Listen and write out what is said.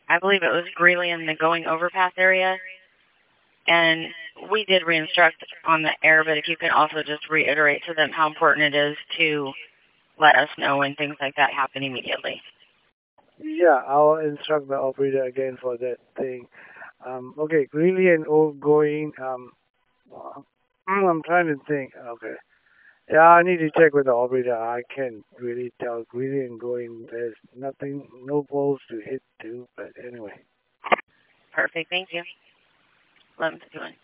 I believe it was Greeley in the going overpass area. And we did re-instruct on the air, but if you can also just reiterate to them how important it is to let us know when things like that happen immediately. Yeah, I'll instruct the operator again for that thing. Okay, really and outgoing. I'm trying to think. Okay. Yeah, I need to check with the operator. I can't really tell. Really and going, there's nothing, no poles to hit to. But anyway. Perfect. Thank you. 11:51.